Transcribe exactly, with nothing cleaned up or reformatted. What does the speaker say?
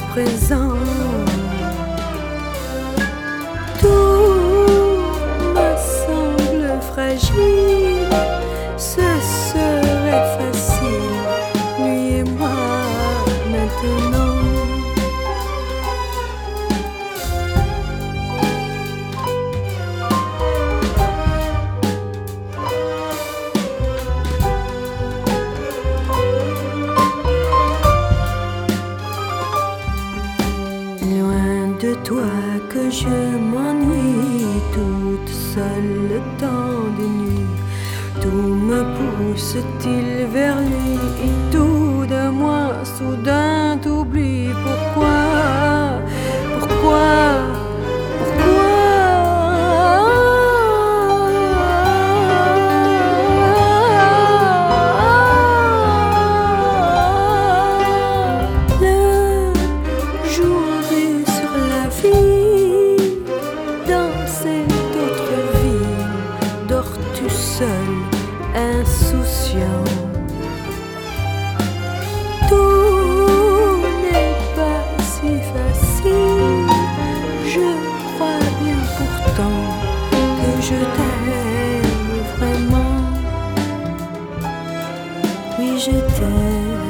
présent. Tout me semble fragile, ce serait facile, lui et moi maintenant. De toi que je m'ennuie toute seule le temps des nuits. Tout me pousse-t-il vers lui et tout de moi soudain t'oublie. Pourquoi, pourquoi, pourquoi le jour dans cette autre vie, dors-tu seul, insouciant? Tout n'est pas si facile, je crois bien pourtant que je t'aime vraiment. Oui, je t'aime.